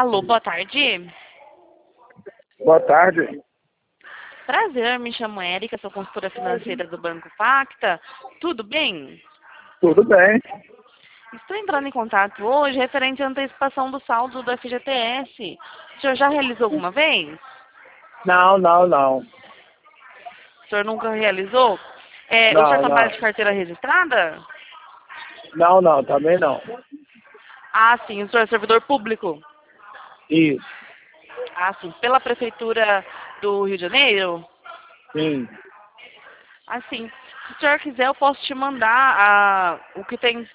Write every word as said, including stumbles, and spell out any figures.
Alô, boa tarde. Boa tarde. Prazer, me chamo Érica, sou consultora financeira do Banco Pacta. Tudo bem? Tudo bem? Estou entrando em contato hoje referente à antecipação do saldo do F G T S. O senhor já realizou alguma vez? Não, não, não. O senhor nunca realizou? É, o senhor Não, trabalha não. de carteira registrada? Não, não, também não. Ah, sim. O senhor é servidor público? Isso, Ah, sim. Pela Prefeitura do Rio de Janeiro? sim. Assim, se o senhor quiser, eu posso te mandar a, o que tem